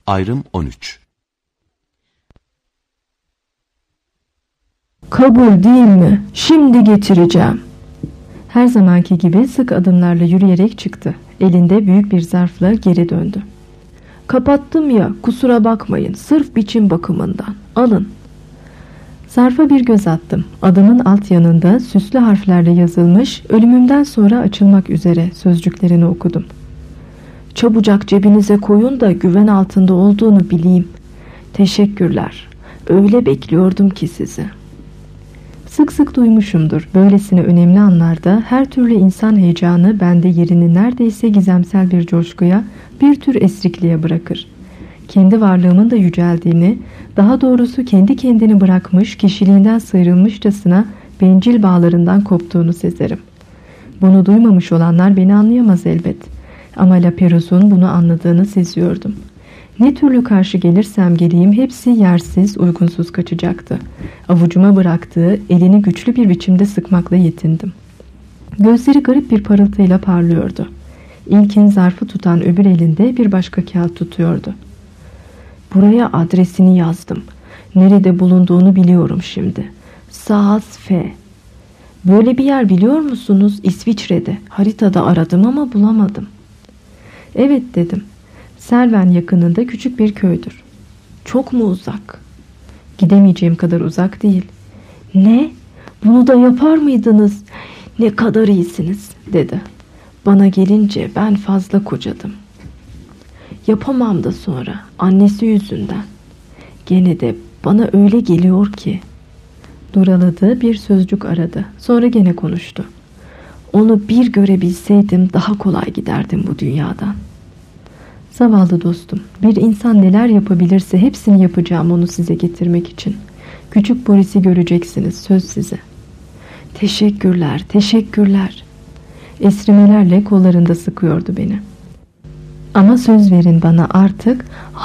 Ayrım 13. Kabul değil mi? Şimdi getireceğim. Her zamanki gibi sık adımlarla yürüyerek çıktı. Elinde büyük bir zarfla geri döndü. Kapattım ya, kusura bakmayın, sırf biçim bakımından. Alın. Zarfa bir göz attım. Adımın alt yanında süslü harflerle yazılmış, ölümümden sonra açılmak üzere sözcüklerini okudum. Çabucak cebinize koyun da güven altında olduğunu bileyim. Teşekkürler. Öyle bekliyordum ki sizi. Sık sık duymuşumdur. Böylesine önemli anlarda her türlü insan heyecanı bende yerini neredeyse gizemsel bir coşkuya, bir tür esrikliğe bırakır. Kendi varlığımın da yüceldiğini, daha doğrusu kendi kendini bırakmış, kişiliğinden sıyrılmışçasına bencil bağlarından koptuğunu sezerim. Bunu duymamış olanlar beni anlayamaz elbet. Ama Laperous'un bunu anladığını seziyordum. Ne türlü karşı gelirsem geleyim hepsi yersiz, uygunsuz kaçacaktı. Avucuma bıraktığı elini güçlü bir biçimde sıkmakla yetindim. Gözleri garip bir parıltıyla parlıyordu. İlkin zarfı tutan öbür elinde bir başka kağıt tutuyordu. Buraya adresini yazdım. Nerede bulunduğunu biliyorum şimdi. Saas F. Böyle bir yer biliyor musunuz? İsviçre'de. Haritada aradım ama bulamadım. Evet dedim. Selven yakınında küçük bir köydür. Çok mu uzak? Gidemeyeceğim kadar uzak değil. Ne? Bunu da yapar mıydınız? Ne kadar iyisiniz, dedi. Bana gelince ben fazla kocadım. Yapamam da sonra, annesi yüzünden. Gene de bana öyle geliyor ki. Duraladı, bir sözcük aradı. Sonra gene konuştu. Onu bir görebilseydim daha kolay giderdim bu dünyadan. Zavallı dostum, bir insan neler yapabilirse hepsini yapacağım onu size getirmek için. Küçük Boris'i göreceksiniz, söz size. Teşekkürler, teşekkürler. Esrimelerle kollarında sıkıyordu beni. Ama söz verin bana artık,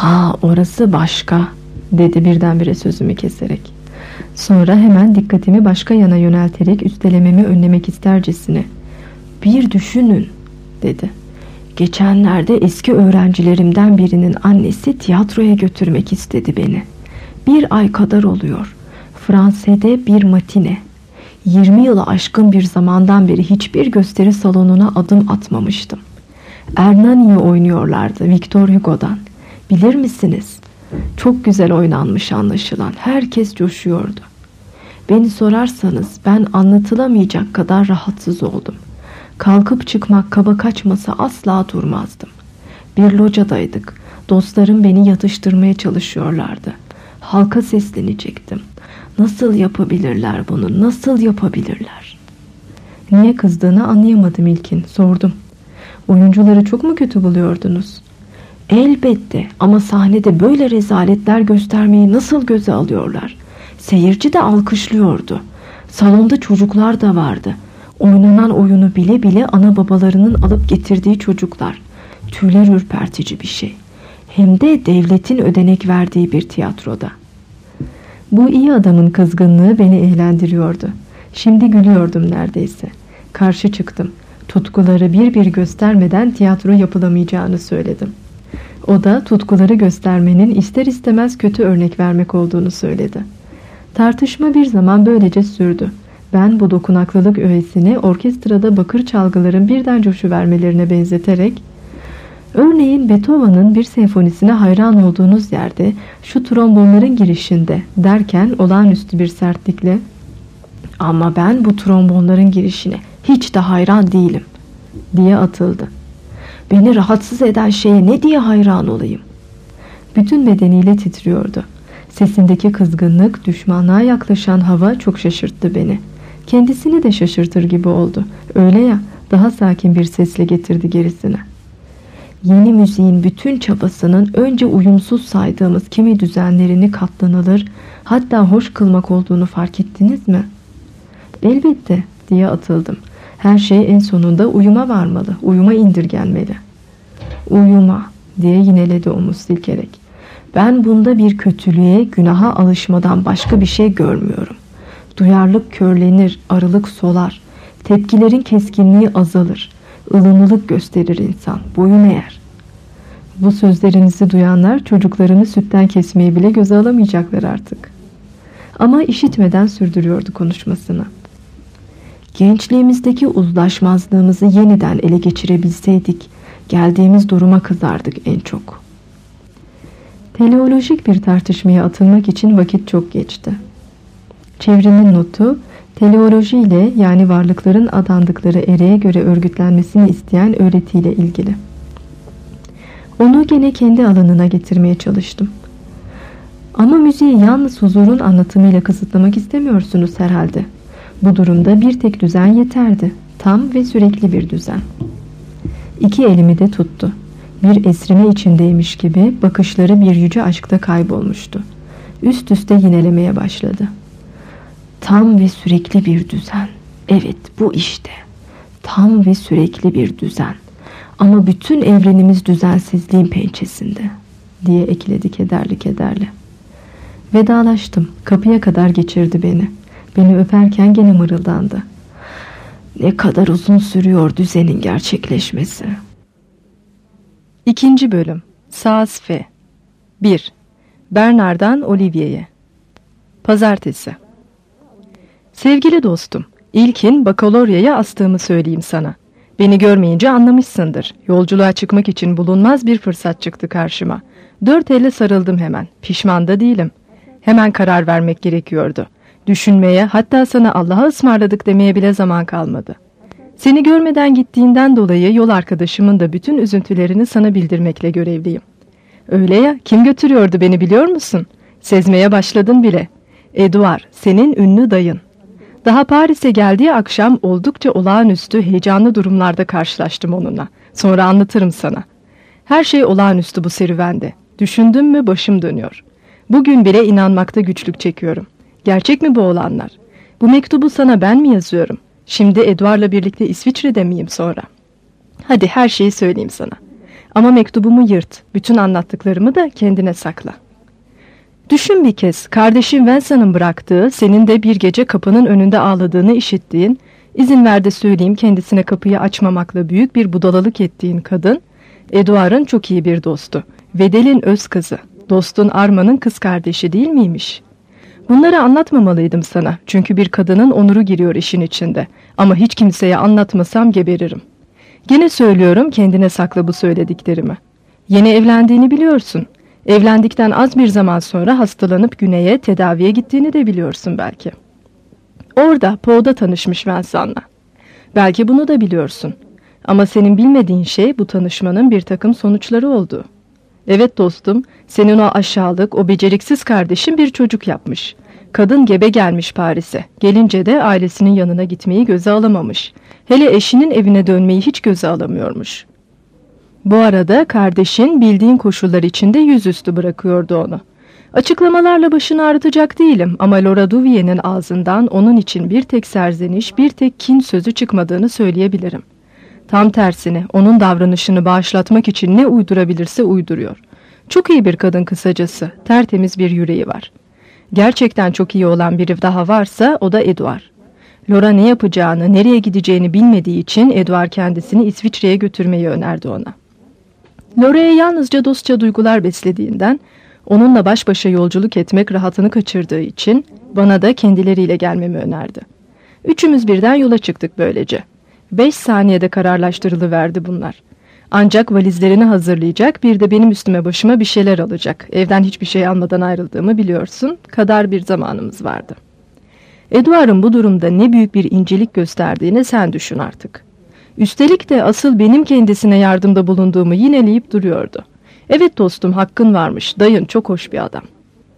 orası başka, dedi birdenbire sözümü keserek. Sonra hemen dikkatimi başka yana yönelterek üstelememi önlemek istercesine. Bir düşünün, dedi. Geçenlerde eski öğrencilerimden birinin annesi tiyatroya götürmek istedi beni. 1 ay kadar oluyor. Fransa'da bir matine. 20 yılı aşkın bir zamandan beri hiçbir gösteri salonuna adım atmamıştım. Hernani'yi oynuyorlardı Victor Hugo'dan. Bilir misiniz? Çok güzel oynanmış anlaşılan. Herkes coşuyordu. Beni sorarsanız ben anlatılamayacak kadar rahatsız oldum. Kalkıp çıkmak kaba kaçmasa asla durmazdım. Bir locadaydık. Dostlarım beni yatıştırmaya çalışıyorlardı. Halka seslenecektim. Nasıl yapabilirler bunu? Nasıl yapabilirler? Niye kızdığını anlayamadım ilkin. Sordum. Oyuncuları çok mu kötü buluyordunuz? Elbette, ama sahnede böyle rezaletler göstermeyi nasıl göze alıyorlar? Seyirci de alkışlıyordu. Salonda çocuklar da vardı. Oynanan oyunu bile bile ana babalarının alıp getirdiği çocuklar. Tüyler ürpertici bir şey. Hem de devletin ödenek verdiği bir tiyatroda. Bu iyi adamın kızgınlığı beni eğlendiriyordu. Şimdi gülüyordum neredeyse. Karşı çıktım. Tutkuları bir bir göstermeden tiyatro yapılamayacağını söyledim. O da tutkuları göstermenin ister istemez kötü örnek vermek olduğunu söyledi. Tartışma bir zaman böylece sürdü. Ben bu dokunaklılık öğesini orkestrada bakır çalgıların birden coşuvermelerine benzeterek, örneğin Beethoven'ın bir senfonisine hayran olduğunuz yerde şu trombonların girişinde derken olağanüstü bir sertlikle, ama ben bu trombonların girişine hiç de hayran değilim, diye atıldı. Beni rahatsız eden şeye ne diye hayran olayım? Bütün bedeniyle titriyordu. Sesindeki kızgınlık, düşmanlığa yaklaşan hava çok şaşırttı beni. Kendisini de şaşırtır gibi oldu. Öyle ya, daha sakin bir sesle getirdi gerisine. Yeni müziğin bütün çabasının önce uyumsuz saydığımız kimi düzenlerini katlanılır, hatta hoş kılmak olduğunu fark ettiniz mi? Elbette, diye atıldım. Her şey en sonunda uyuma varmalı, uyuma indirgenmeli. Uyuma, diye yineledi omuz silkerek. Ben bunda bir kötülüğe, günaha alışmadan başka bir şey görmüyorum. Duyarlılık körlenir, arılık solar. Tepkilerin keskinliği azalır. Ilımlılık gösterir insan, boyun eğer. Bu sözlerinizi duyanlar çocuklarını sütten kesmeyi bile göze alamayacaklar artık. Ama işitmeden sürdürüyordu konuşmasını. Gençliğimizdeki uzlaşmazlığımızı yeniden ele geçirebilseydik, geldiğimiz duruma kızardık en çok. Teleolojik bir tartışmaya atılmak için vakit çok geçti. Çevrimin notu, teleoloji ile yani varlıkların adandıkları ereğe göre örgütlenmesini isteyen öğretiyle ilgili. Onu gene kendi alanına getirmeye çalıştım. Ama müziği yalnız huzurun anlatımıyla kısıtlamak istemiyorsunuz herhalde. Bu durumda bir tek düzen yeterdi. Tam ve sürekli bir düzen. İki elimi de tuttu. Bir esrime içindeymiş gibi bakışları bir yüce aşkta kaybolmuştu. Üst üste yinelemeye başladı. Tam ve sürekli bir düzen. Evet, bu işte. Tam ve sürekli bir düzen. Ama bütün evrenimiz düzensizliğin pençesinde, diye ekledi kederli kederli. Vedalaştım. Kapıya kadar geçirdi beni. Beni öperken gene mırıldandı. Ne kadar uzun sürüyor düzenin gerçekleşmesi. 2. Bölüm Saas F 1. Bernard'dan Olivier'e. Pazartesi. Sevgili dostum, ilkin bakaloryaya astığımı söyleyeyim sana. Beni görmeyince anlamışsındır. Yolculuğa çıkmak için bulunmaz bir fırsat çıktı karşıma. 4 elle sarıldım hemen. Pişman da değilim. Hemen karar vermek gerekiyordu. Düşünmeye, hatta sana Allah'a ısmarladık demeye bile zaman kalmadı. Seni görmeden gittiğinden dolayı yol arkadaşımın da bütün üzüntülerini sana bildirmekle görevliyim. Öyle ya, kim götürüyordu beni biliyor musun? Sezmeye başladın bile. Edouard, senin ünlü dayın. Daha Paris'e geldiği akşam oldukça olağanüstü, heyecanlı durumlarda karşılaştım onunla. Sonra anlatırım sana. Her şey olağanüstü bu serüvende. Düşündüm mü başım dönüyor. Bugün bile inanmakta güçlük çekiyorum. Gerçek mi bu olanlar? Bu mektubu sana ben mi yazıyorum? Şimdi Edouard'la birlikte İsviçre'de miyim sonra? Hadi her şeyi söyleyeyim sana. Ama mektubumu yırt. Bütün anlattıklarımı da kendine sakla. Düşün bir kez, kardeşim Vincent'ın bıraktığı, senin de bir gece kapının önünde ağladığını işittiğin, izin ver de söyleyeyim kendisine kapıyı açmamakla büyük bir budalalık ettiğin kadın, Edouard'ın çok iyi bir dostu. Vedel'in öz kızı, dostun Armand'ın kız kardeşi değil miymiş? Bunları anlatmamalıydım sana, çünkü bir kadının onuru giriyor işin içinde. Ama hiç kimseye anlatmasam geberirim. Gene söylüyorum, kendine sakla bu söylediklerimi. Yeni evlendiğini biliyorsun. Evlendikten az bir zaman sonra hastalanıp güneye tedaviye gittiğini de biliyorsun belki. Orada Pau'da tanışmış Vincent'la. Belki bunu da biliyorsun. Ama senin bilmediğin şey bu tanışmanın bir takım sonuçları oldu. Evet dostum, senin o aşağılık, o beceriksiz kardeşin bir çocuk yapmış. Kadın gebe gelmiş Paris'e. Gelince de ailesinin yanına gitmeyi göze alamamış. Hele eşinin evine dönmeyi hiç göze alamıyormuş. Bu arada kardeşin bildiğin koşullar içinde yüzüstü bırakıyordu onu. Açıklamalarla başını ağrıtacak değilim ama Laura Duvier'in ağzından onun için bir tek serzeniş, bir tek kin sözü çıkmadığını söyleyebilirim. Tam tersine onun davranışını bağışlatmak için ne uydurabilirse uyduruyor. Çok iyi bir kadın kısacası, tertemiz bir yüreği var. Gerçekten çok iyi olan biri daha varsa o da Edouard. Laura ne yapacağını, nereye gideceğini bilmediği için Edouard kendisini İsviçre'ye götürmeyi önerdi ona. Laura'ya yalnızca dostça duygular beslediğinden, onunla baş başa yolculuk etmek rahatını kaçırdığı için bana da kendileriyle gelmemi önerdi. Üçümüz birden yola çıktık böylece. 5 saniyede kararlaştırılıverdi bunlar. Ancak valizlerini hazırlayacak, bir de benim üstüme başıma bir şeyler alacak. Evden hiçbir şey almadan ayrıldığımı biliyorsun, kadar bir zamanımız vardı. Edouard'ın bu durumda ne büyük bir incelik gösterdiğini sen düşün artık. Üstelik de asıl benim kendisine yardımda bulunduğumu yineleyip duruyordu. Evet dostum, hakkın varmış, dayın çok hoş bir adam.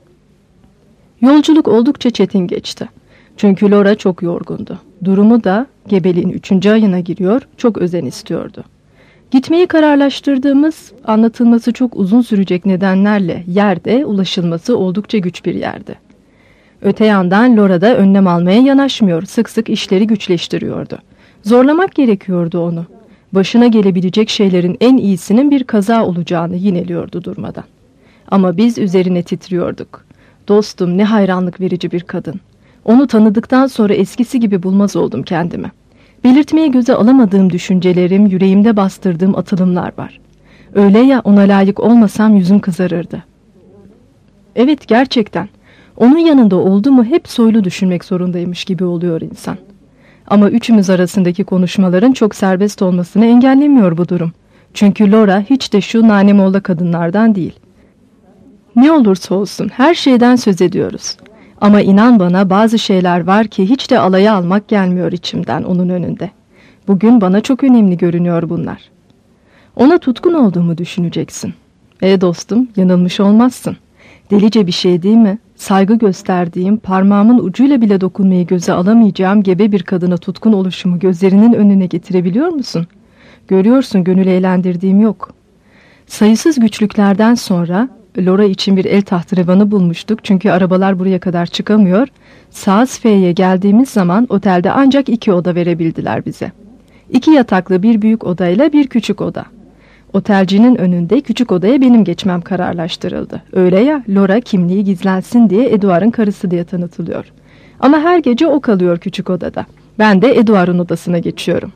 Yolculuk oldukça çetin geçti. Çünkü Laura çok yorgundu. Durumu da gebeliğin 3. ayına giriyor, çok özen istiyordu. Gitmeyi kararlaştırdığımız, anlatılması çok uzun sürecek nedenlerle yerde ulaşılması oldukça güç bir yerdi. Öte yandan Laura da önlem almaya yanaşmıyor, sık sık işleri güçleştiriyordu. Zorlamak gerekiyordu onu. Başına gelebilecek şeylerin en iyisinin bir kaza olacağını yineliyordu durmadan. Ama biz üzerine titriyorduk. Dostum, ne hayranlık verici bir kadın. Onu tanıdıktan sonra eskisi gibi bulmaz oldum kendimi. Belirtmeye göze alamadığım düşüncelerim, yüreğimde bastırdığım atılımlar var. Öyle ya ona layık olmasam yüzüm kızarırdı. Evet, gerçekten. Onun yanında oldu mu hep soylu düşünmek zorundaymış gibi oluyor insan. Ama üçümüz arasındaki konuşmaların çok serbest olmasını engellemiyor bu durum. Çünkü Laura hiç de şu nanemolla kadınlardan değil. Ne olursa olsun her şeyden söz ediyoruz. Ama inan bana bazı şeyler var ki hiç de alaya almak gelmiyor içimden onun önünde. Bugün bana çok önemli görünüyor bunlar. Ona tutkun olduğumu düşüneceksin. Dostum, yanılmış olmazsın. Delice bir şey değil mi? Saygı gösterdiğim, parmağımın ucuyla bile dokunmayı göze alamayacağım gebe bir kadına tutkun oluşumu gözlerinin önüne getirebiliyor musun? Görüyorsun, gönül eğlendirdiğim yok. Sayısız güçlüklerden sonra Laura için bir el tahterevanı bulmuştuk çünkü arabalar buraya kadar çıkamıyor. Saas-F'ye geldiğimiz zaman otelde ancak 2 oda verebildiler bize. 2 yataklı bir büyük odayla bir küçük oda. Otelcinin önünde küçük odaya benim geçmem kararlaştırıldı. Öyle ya, Laura kimliği gizlensin diye Edouard'ın karısı diye tanıtılıyor. Ama her gece o kalıyor küçük odada. Ben de Edouard'ın odasına geçiyorum.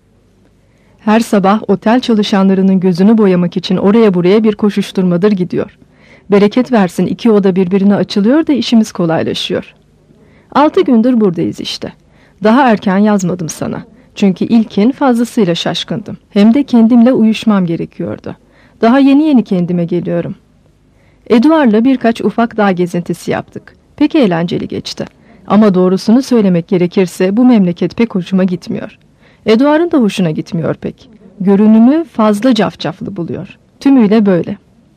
Her sabah otel çalışanlarının gözünü boyamak için oraya buraya bir koşuşturmadır gidiyor. Bereket versin 2 oda birbirine açılıyor da işimiz kolaylaşıyor. 6 gündür buradayız işte. Daha erken yazmadım sana. Çünkü ilkin fazlasıyla şaşkındım. Hem de kendimle uyuşmam gerekiyordu. Daha yeni kendime geliyorum. Edouard'la birkaç ufak dağ gezintisi yaptık. Pek eğlenceli geçti. Ama doğrusunu söylemek gerekirse bu memleket pek hoşuma gitmiyor. Edouard'ın da hoşuna gitmiyor pek. Görünümü fazla cafcaflı buluyor. Tümüyle böyle.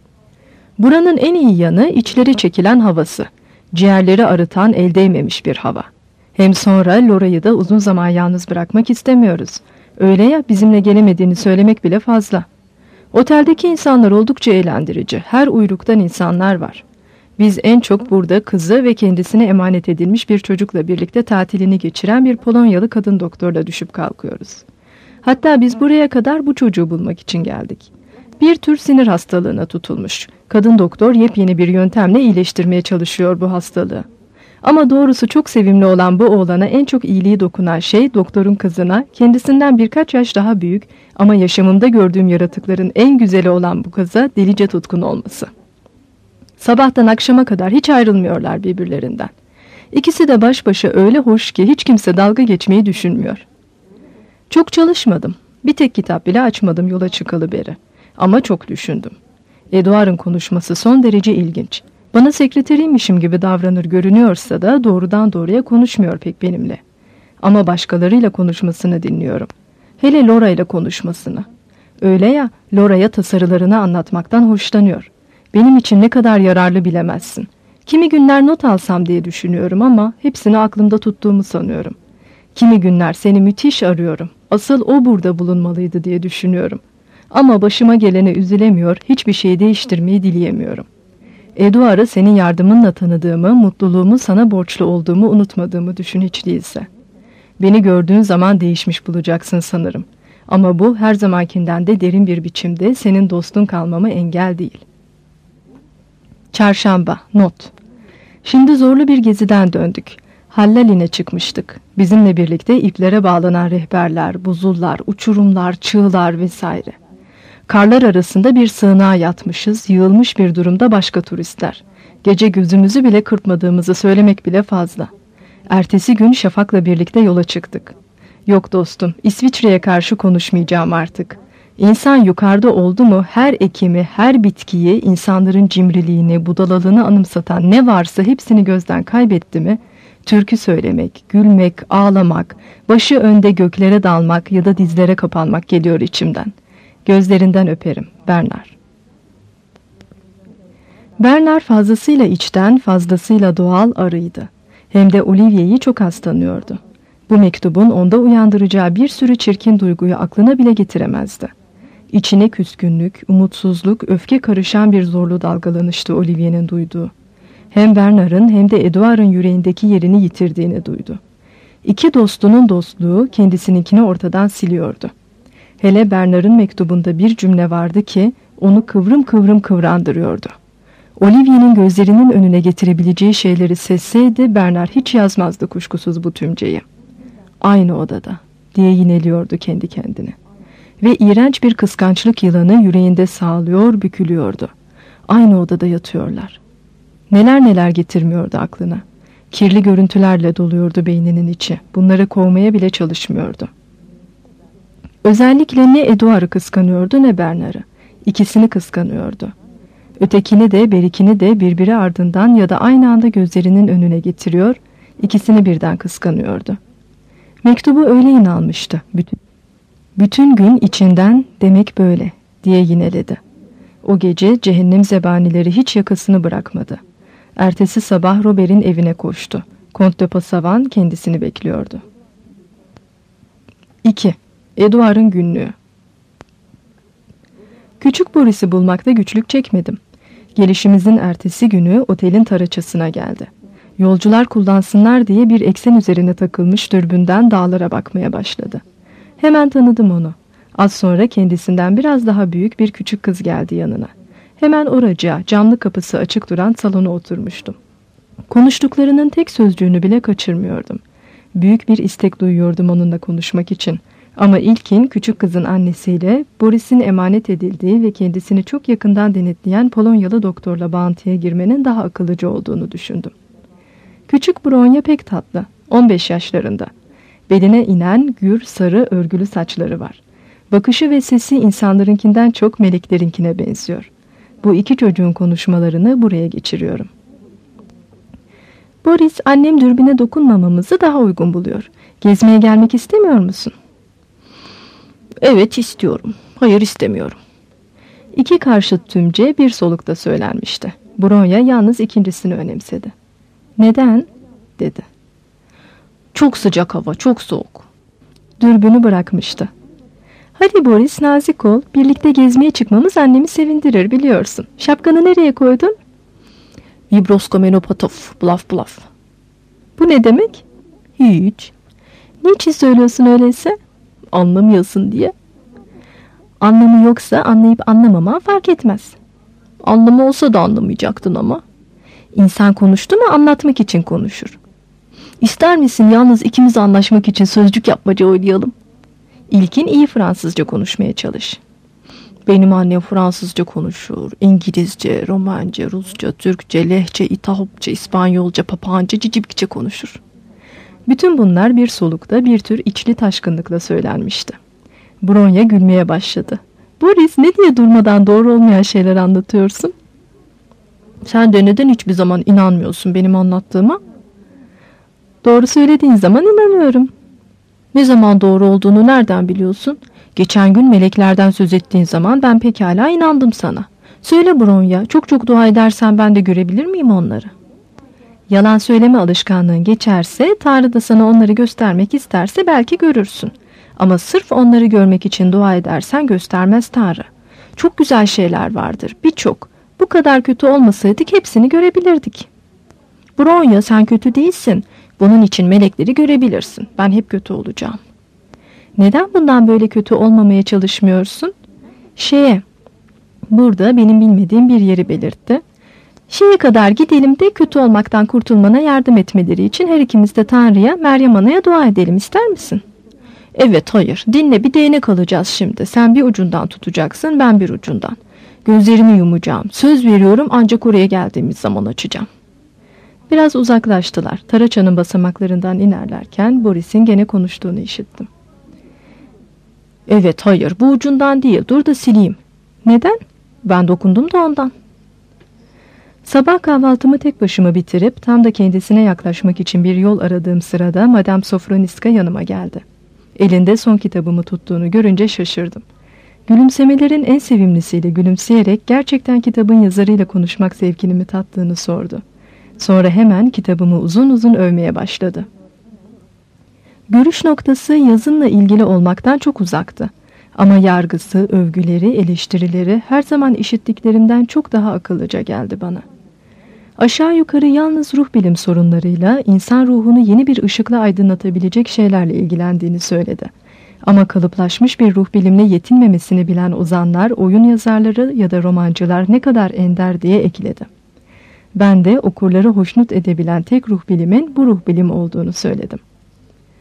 Buranın en iyi yanı içleri çekilen havası. Ciğerleri arıtan el değmemiş bir hava. Hem sonra Laura'yı da uzun zaman yalnız bırakmak istemiyoruz. Öyle ya, bizimle gelemediğini söylemek bile fazla. Oteldeki insanlar oldukça eğlendirici. Her uyruktan insanlar var. Biz en çok burada kızı ve kendisine emanet edilmiş bir çocukla birlikte tatilini geçiren bir Polonyalı kadın doktorla düşüp kalkıyoruz. Hatta biz buraya kadar bu çocuğu bulmak için geldik. Bir tür sinir hastalığına tutulmuş. Kadın doktor yepyeni bir yöntemle iyileştirmeye çalışıyor bu hastalığı. Ama doğrusu çok sevimli olan bu oğlana en çok iyiliği dokunan şey doktorun kızına, kendisinden birkaç yaş daha büyük ama yaşamımda gördüğüm yaratıkların en güzeli olan bu kıza delice tutkun olması. Sabahtan akşama kadar hiç ayrılmıyorlar birbirlerinden. İkisi de baş başa öyle hoş ki hiç kimse dalga geçmeyi düşünmüyor. Çok çalışmadım. Bir tek kitap bile açmadım yola çıkalı beri. Ama çok düşündüm. Edouard'ın konuşması son derece ilginç. Bana sekreteriymişim gibi davranır görünüyorsa da doğrudan doğruya konuşmuyor pek benimle. Ama başkalarıyla konuşmasını dinliyorum. Hele Laura ile konuşmasını. Öyle ya, Laura'ya tasarılarını anlatmaktan hoşlanıyor. Benim için ne kadar yararlı bilemezsin. Kimi günler not alsam diye düşünüyorum ama hepsini aklımda tuttuğumu sanıyorum. Kimi günler seni müthiş arıyorum. Asıl o burada bulunmalıydı diye düşünüyorum. Ama başıma gelene üzülemiyor, hiçbir şey değiştirmeyi dileyemiyorum. Edouard'ı senin yardımınla tanıdığımı, mutluluğumu sana borçlu olduğumu unutmadığımı düşün hiç değilse. Beni gördüğün zaman değişmiş bulacaksın sanırım. Ama bu her zamankinden de derin bir biçimde senin dostun kalmama engel değil. Çarşamba, not. Şimdi zorlu bir geziden döndük. Hallalin'e çıkmıştık. Bizimle birlikte iplere bağlanan rehberler, buzullar, uçurumlar, çığlar vesaire. Karlar arasında bir sığınağa yatmışız, yığılmış bir durumda başka turistler. Gece gözümüzü bile kırpmadığımızı söylemek bile fazla. Ertesi gün Şafak'la birlikte yola çıktık. Yok dostum, İsviçre'ye karşı konuşmayacağım artık. İnsan yukarıda oldu mu her ekimi, her bitkiyi, insanların cimriliğini, budalalığını anımsatan ne varsa hepsini gözden kaybetti mi, türkü söylemek, gülmek, ağlamak, başı önde göklere dalmak ya da dizlere kapanmak geliyor içimden. Gözlerinden öperim. Bernard. Bernard fazlasıyla içten, fazlasıyla doğal arıydı. Hem de Olivier'i çok az tanıyordu. Bu mektubun onda uyandıracağı bir sürü çirkin duyguyu aklına bile getiremezdi. İçine küskünlük, umutsuzluk, öfke karışan bir zorlu dalgalanıştı Olivier'in duyduğu. Hem Bernard'ın hem de Edouard'ın yüreğindeki yerini yitirdiğini duydu. İki dostunun dostluğu kendisininkini ortadan siliyordu. Hele Bernard'ın mektubunda bir cümle vardı ki onu kıvrım kıvrım kıvrandırıyordu. Olivier'in gözlerinin önüne getirebileceği şeyleri sezseydi Bernard hiç yazmazdı kuşkusuz bu tümceyi. Aynı odada diye yineliyordu kendi kendine. ve iğrenç bir kıskançlık yılanı yüreğinde sağlıyor, bükülüyordu. Aynı odada yatıyorlar. Neler neler getirmiyordu aklına. Kirli görüntülerle doluyordu beyninin içi. Bunları kovmaya bile çalışmıyordu. Özellikle ne Eduard'ı kıskanıyordu ne Bernard'ı. İkisini kıskanıyordu. Ötekini de berikini de birbiri ardından ya da aynı anda gözlerinin önüne getiriyor, ikisini birden kıskanıyordu. Mektubu öyle inanmıştı. Bütün gün içinden demek böyle diye yineledi. O gece cehennem zebanileri hiç yakasını bırakmadı. Ertesi sabah Robert'in evine koştu. Kont de Passavan kendisini bekliyordu. 2. Eduard'ın günlüğü. Küçük Boris'i bulmakta güçlük çekmedim. Gelişimizin ertesi günü otelin taraçasına geldi. Yolcular kullansınlar diye bir eksen üzerine takılmış dürbünden dağlara bakmaya başladı. Hemen tanıdım onu. Az sonra kendisinden biraz daha büyük bir küçük kız geldi yanına. Hemen oracığa, camlı kapısı açık duran salona oturmuştum. Konuştuklarının tek sözcüğünü bile kaçırmıyordum. Büyük bir istek duyuyordum onunla konuşmak için. Ama ilkin küçük kızın annesiyle Boris'in emanet edildiği ve kendisini çok yakından denetleyen Polonyalı doktorla bağıntıya girmenin daha akıllıca olduğunu düşündüm. Küçük Bronya pek tatlı, 15 yaşlarında. Beline inen gür sarı örgülü saçları var. Bakışı ve sesi insanlarınkinden çok meleklerinkine benziyor. Bu iki çocuğun konuşmalarını buraya geçiriyorum. Boris, annem dürbüne dokunmamamızı daha uygun buluyor. Gezmeye gelmek istemiyor musun? Evet, istiyorum. Hayır, istemiyorum. İki karşıt tümce bir solukta söylenmişti. Bronya yalnız ikincisini önemsedi. Neden? Dedi. Çok sıcak hava, çok soğuk. Dürbünü bırakmıştı. Hadi Boris, nazik ol. Birlikte gezmeye çıkmamız annemi sevindirir, biliyorsun. Şapkanı nereye koydun? Vibroskomenopatov, blaf blaf. Bu ne demek? Hiç. Niçin söylüyorsun öyleyse? Anlamıyorsun diye. Anlamı yoksa anlayıp anlamaman fark etmez. Anlamı olsa da anlamayacaktın ama. İnsan konuştu mu anlatmak için konuşur. İster misin yalnız ikimiz anlaşmak için sözcük yapmaca oynayalım? İlkin iyi Fransızca konuşmaya çalış. Benim annem Fransızca konuşur. İngilizce, Romanca, Rusça, Türkçe, Lehçe, İtahopça, İspanyolca, Papağanca, Cicibikçe konuşur. Bütün bunlar bir solukta bir tür içli taşkınlıkla söylenmişti. Bronya gülmeye başladı. Boris, ne diye durmadan doğru olmayan şeyler anlatıyorsun? Sen de neden hiçbir zaman inanmıyorsun benim anlattığıma? Doğru söylediğin zaman inanıyorum. Ne zaman doğru olduğunu nereden biliyorsun? Geçen gün meleklerden söz ettiğin zaman ben pekala inandım sana. Söyle Bronya, çok çok dua edersen ben de görebilir miyim onları? Yalan söyleme alışkanlığın geçerse, Tanrı da sana onları göstermek isterse belki görürsün. Ama sırf onları görmek için dua edersen göstermez Tanrı. Çok güzel şeyler vardır, birçok. Bu kadar kötü olmasaydık hepsini görebilirdik. Bronya, sen kötü değilsin. Bunun için melekleri görebilirsin. Ben hep kötü olacağım. Neden bundan böyle kötü olmamaya çalışmıyorsun? Burada benim bilmediğim bir yeri belirtti. Şeye kadar gidelim de kötü olmaktan kurtulmana yardım etmeleri için her ikimiz de Tanrı'ya, Meryem Ana'ya dua edelim, ister misin? Evet, hayır. Dinle, bir değnek alacağız şimdi. Sen bir ucundan tutacaksın, ben bir ucundan. Gözlerimi yumacağım. Söz veriyorum, ancak oraya geldiğimiz zaman açacağım. Biraz uzaklaştılar. Taraçanın basamaklarından inerlerken Boris'in gene konuştuğunu işittim. Evet, hayır, bu ucundan değil. Dur da sileyim. Neden? Ben dokundum da ondan. Sabah kahvaltımı tek başıma bitirip tam da kendisine yaklaşmak için bir yol aradığım sırada Madame Sofroniska yanıma geldi. Elinde son kitabımı tuttuğunu görünce şaşırdım. Gülümsemelerin en sevimlisiyle gülümseyerek gerçekten kitabın yazarıyla konuşmak zevkini mi tattığını sordu. Sonra hemen kitabımı uzun uzun övmeye başladı. Görüş noktası yazınla ilgili olmaktan çok uzaktı. Ama yargısı, övgüleri, eleştirileri her zaman işittiklerimden çok daha akıllıca geldi bana. Aşağı yukarı yalnız ruh bilim sorunlarıyla, insan ruhunu yeni bir ışıkla aydınlatabilecek şeylerle ilgilendiğini söyledi. Ama kalıplaşmış bir ruh bilimle yetinmemesini bilen ozanlar, oyun yazarları ya da romancılar ne kadar ender diye ekledi. Ben de okurları hoşnut edebilen tek ruh bilimin bu ruh bilim olduğunu söyledim.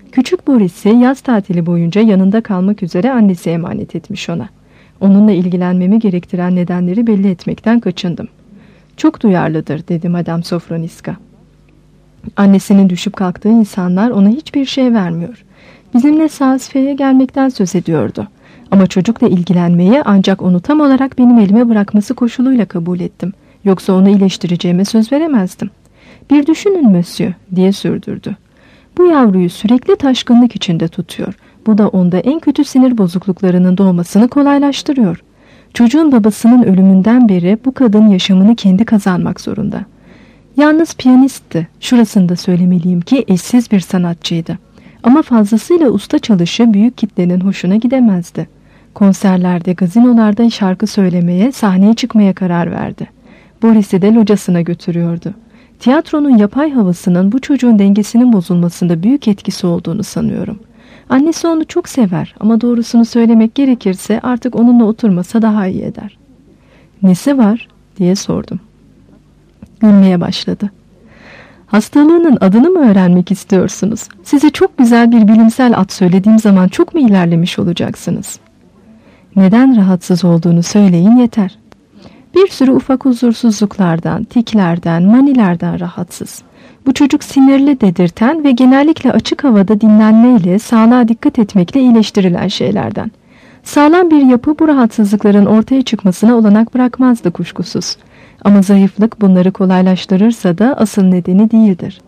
Küçük Boris'i yaz tatili boyunca yanında kalmak üzere annesi emanet etmiş ona. Onunla ilgilenmemi gerektiren nedenleri belli etmekten kaçındım. Çok duyarlıdır, dedi Madame Sofroniska. Annesinin düşüp kalktığı insanlar ona hiçbir şey vermiyor. Bizimle Saasfe'ye gelmekten söz ediyordu. Ama çocukla ilgilenmeyi ancak onu tam olarak benim elime bırakması koşuluyla kabul ettim. Yoksa onu iyileştireceğime söz veremezdim. Bir düşünün Monsieur, diye sürdürdü. Bu yavruyu sürekli taşkınlık içinde tutuyor. Bu da onda en kötü sinir bozukluklarının doğmasını kolaylaştırıyor. Çocuğun babasının ölümünden beri bu kadın yaşamını kendi kazanmak zorunda. Yalnız piyanistti. Şurasını da söylemeliyim ki eşsiz bir sanatçıydı. Ama fazlasıyla usta çalışı büyük kitlenin hoşuna gidemezdi. Konserlerde, gazinolarda şarkı söylemeye, sahneye çıkmaya karar verdi. Boris'i de locasına götürüyordu. Tiyatronun yapay havasının bu çocuğun dengesinin bozulmasında büyük etkisi olduğunu sanıyorum. Annesi onu çok sever ama doğrusunu söylemek gerekirse artık onunla oturmasa daha iyi eder. Nesi var, diye sordum. Gülmeye başladı. Hastalığının adını mı öğrenmek istiyorsunuz? Size çok güzel bir bilimsel ad söylediğim zaman çok mu ilerlemiş olacaksınız? Neden rahatsız olduğunu söyleyin yeter. Bir sürü ufak huzursuzluklardan, tiklerden, manilerden rahatsız. Bu çocuk sinirli dedirten ve genellikle açık havada dinlenmeyle, sağlığa dikkat etmekle iyileştirilen şeylerden. Sağlam bir yapı bu rahatsızlıkların ortaya çıkmasına olanak bırakmazdı kuşkusuz. Ama zayıflık bunları kolaylaştırırsa da asıl nedeni değildir.